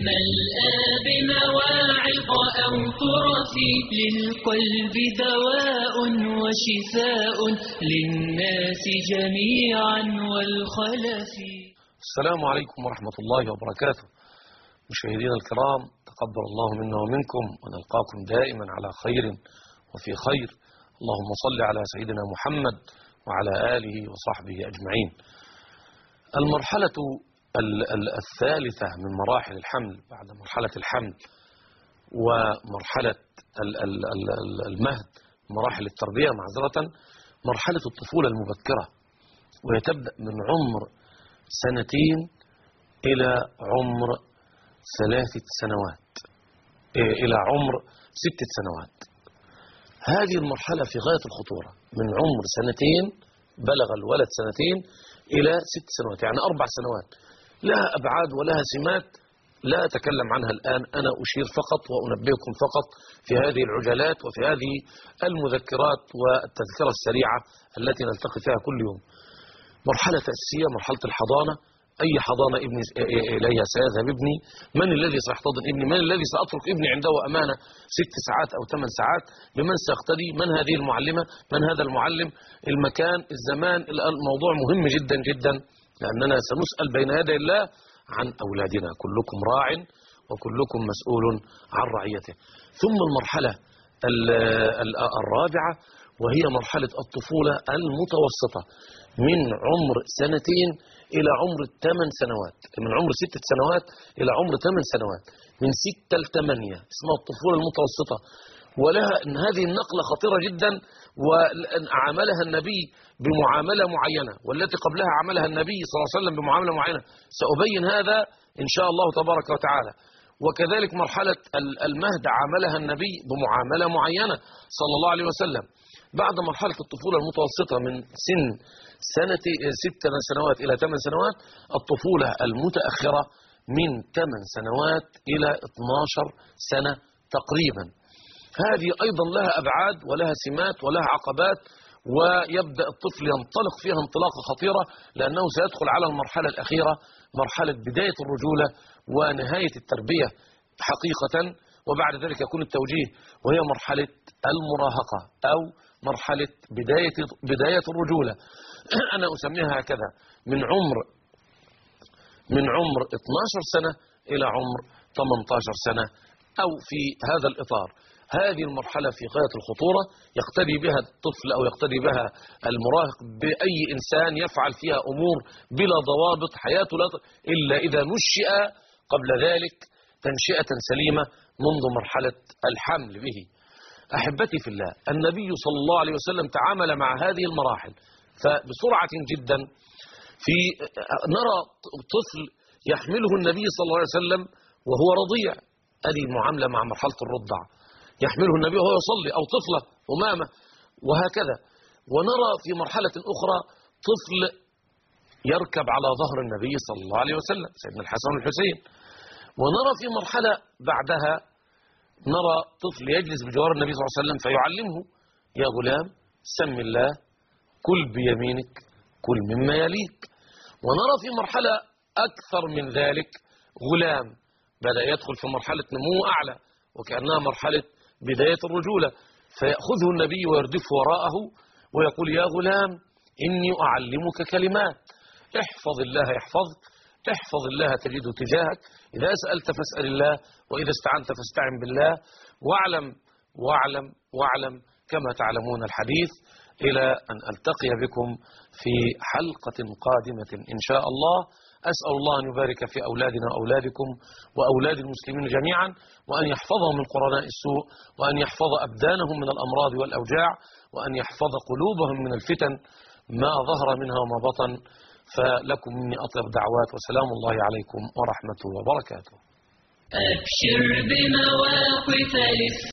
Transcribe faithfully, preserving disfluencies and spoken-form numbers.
ملأى بمواعظ أو ترف للقلب دواء وشفاء للناس جميعا والخلف. السلام عليكم ورحمة الله وبركاته. مشاهدينا الكرام، تقبل الله منا ومنكم، ونلقاكم دائما على خير وفي خير. اللهم صل على سيدنا محمد وعلى آله وصحبه أجمعين. المرحلة الثالثة من مراحل الحمل بعد مرحلة الحمل ومرحلة المهد، مراحل التربية معذرة، مرحلة الطفولة المبكرة، وهي تبدأ من عمر سنتين إلى عمر ثلاثة سنوات إلى عمر ستة سنوات. هذه المرحلة في غاية الخطورة، من عمر سنتين بلغ الولد سنتين إلى ست سنوات، يعني أربع سنوات. لها أبعاد ولها سمات لا أتكلم عنها الآن، أنا أشير فقط وأنبهكم فقط في هذه العجلات وفي هذه المذكرات والتذكرة السريعة التي نلتقي فيها كل يوم. مرحلة تأسيسية، مرحلة الحضانة. أي حضانة ابني إليها سيذهب ابني؟ من الذي سيحتضن ابني؟ من الذي سأترك ابني عنده أمانة ست ساعات أو ثمان ساعات؟ بمن سأقتدي؟ من هذه المعلمة؟ من هذا المعلم؟ المكان، الزمان. الموضوع مهم جدا جدا، لأننا سنسأل بين يدي الله عن أولادنا. كلكم راع وكلكم مسؤول عن رعيته. ثم المرحلة الرابعة وهي مرحلة الطفولة المتوسطة، من عمر سنتين إلى عمر ثمان سنوات، من عمر ستة سنوات إلى عمر ثمان سنوات، من ستة لثمانية، اسمها الطفولة المتوسطة. ولها إن هذه النقلة خطيرة جدا، وعاملها النبي بمعاملة معينة، والتي قبلها عملها النبي صلى الله عليه وسلم بمعاملة معينة. سأبين هذا إن شاء الله تبارك وتعالى. وكذلك مرحلة المهد عاملها النبي بمعاملة معينة صلى الله عليه وسلم. بعد مرحلة الطفولة المتوسطة من سن سنة ست سنوات إلى ثمان سنوات، الطفولة المتأخرة من ثمان سنوات إلى اثنتي عشرة سنة تقريبا. هذه أيضا لها أبعاد ولها سمات ولها عقبات، ويبدأ الطفل ينطلق فيها انطلاقة خطيرة، لأنه سيدخل على المرحلة الأخيرة، مرحلة بداية الرجولة ونهاية التربية حقيقة، وبعد ذلك يكون التوجيه، وهي مرحلة المراهقة أو مرحلة بداية بداية الرجولة. أنا أسميها هكذا، من عمر من عمر اثنتي عشرة سنة إلى عمر ثمانية عشر سنة، أو في هذا الإطار. هذه المرحلة في غاية الخطورة، يقتدي بها الطفل أو يقتدي بها المراهق بأي إنسان يفعل فيها أمور بلا ضوابط، حياته لا إلا إذا نشئ قبل ذلك تنشئة سليمة منذ مرحلة الحمل به. أحبتي في الله، النبي صلى الله عليه وسلم تعامل مع هذه المراحل فبسرعة جدا. في نرى طفل يحمله النبي صلى الله عليه وسلم وهو رضيع، هذه المعاملة مع مرحلة الرضع، يحمله النبي وهو يصلي، أو طفلة أمامة، وهكذا. ونرى في مرحلة أخرى طفل يركب على ظهر النبي صلى الله عليه وسلم، سيدنا الحسن والحسين. ونرى في مرحلة بعدها نرى طفل يجلس بجوار النبي صلى الله عليه وسلم فيعلمه: يا غلام سم الله، كل بيمينك، كل مما يليك. ونرى في مرحلة أكثر من ذلك غلام بدأ يدخل في مرحلة نمو أعلى، وكأنها مرحلة بداية الرجولة، فيأخذه النبي ويردفه وراءه ويقول: يا غلام إني أعلمك كلمات، احفظ الله يحفظك، احفظ الله تجده تجاهك، إذا سألت فاسأل الله، وإذا استعنت فاستعن بالله، واعلم واعلم واعلم كما تعلمون الحديث. إلى أن ألتقي بكم في حلقة قادمة إن شاء الله. أسأل الله أن يبارك في أولادنا وأولادكم وأولاد المسلمين جميعا، وأن يحفظهم من قرناء السوء، وأن يحفظ أبدانهم من الأمراض والأوجاع، وأن يحفظ قلوبهم من الفتن ما ظهر منها وما بطن. فلكم مني أطيب دعوات، وسلام الله عليكم ورحمته وبركاته. أبشر بمواقف